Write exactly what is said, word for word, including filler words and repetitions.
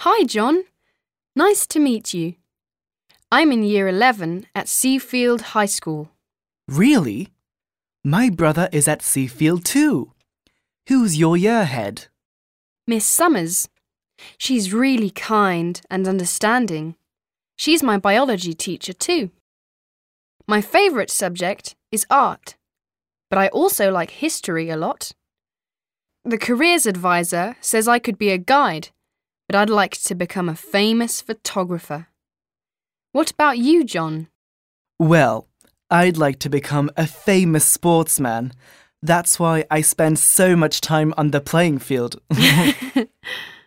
Hi, John. Nice to meet you. I'm in year eleven at Seafield High School. Really? My brother is at Seafield too. Who's your year head? Miss Summers. She's really kind and understanding. She's my biology teacher too. My favourite subject is art, but I also like history a lot. The careers advisor says I could be a guide, but I'd like to become a famous photographer. What about you, John? Well, I'd like to become a famous sportsman. That's why I spend so much time on the playing field.